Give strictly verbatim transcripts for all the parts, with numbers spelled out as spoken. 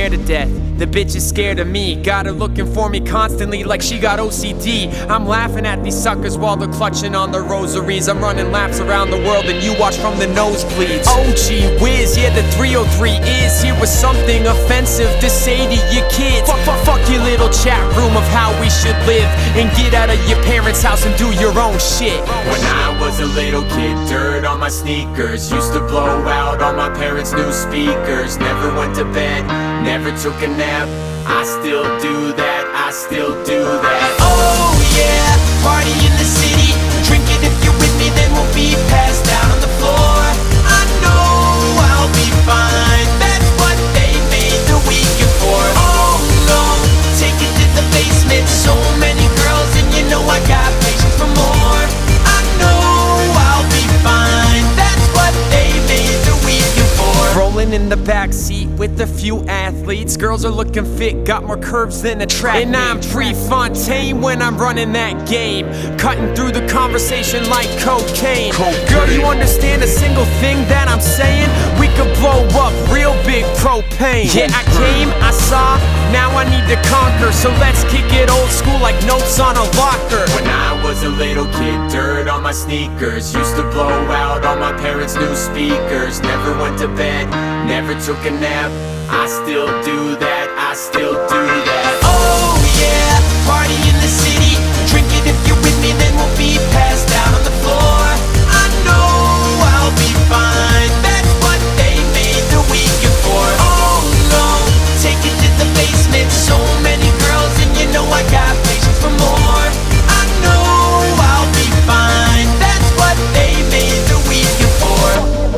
scared to death. The bitch is scared of me. Got her looking for me constantly like she got O C D. I'm laughing at these suckers while they're clutching on their rosaries. I'm running laps around the world and you watch from the nosebleeds. Oh gee whiz, yeah the three oh three is here with something offensive to say to your kids. Fuck, fuck, fuck your little chat room of how we should live, and get out of your parents' house and do your own shit. When I was a little kid, dirt on my sneakers, used to blow out all my parents' new speakers. Never went to bed, never took a nap. I still do that, I still do that. Oh yeah, party in the city. Drink it if you're with me, then we'll be passed out on the floor. I know I'll be fine, that's what they made the weekend for. Oh no, take it to the basement. So many girls and you know I got patience for more. I know I'll be fine, that's what they made the weekend for. Rolling in the backseat with a few athletes. Girls are looking fit, got more curves than a track meet. And I'm Prefontaine when I'm running that game, cutting through the conversation like cocaine. cocaine. Girl, you understand a single thing that I'm saying? We could blow up real big propane. Yeah, I came, I saw, now I need to conquer. So let's kick it old school like notes on a locker. When I was a little kid, dirt on my sneakers, used to blow out all my parents' new speakers. Never went to bed, never took a nap. I still do that, I still do that. Oh yeah, party in the city. Drink it if you're with me, then we'll be passed out on the floor. I know I'll be fine, that's what they made the weekend for. Oh no, take it to the basement. So many girls and you know I got patience for more. I know I'll be fine, that's what they made the weekend for.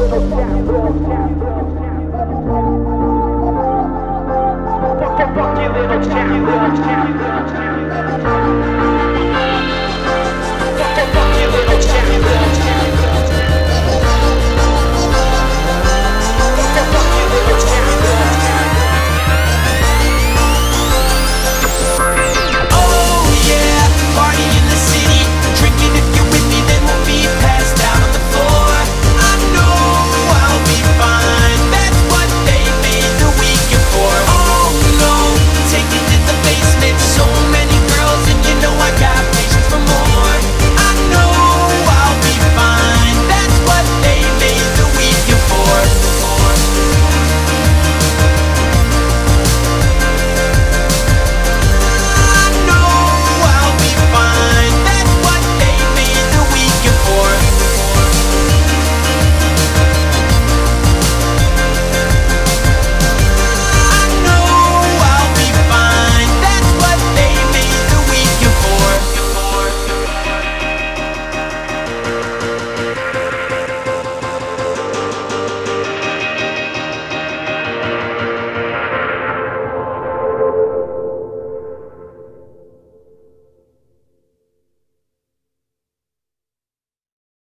Fuck your little chat, little chat, little chat. Fuck your little chat.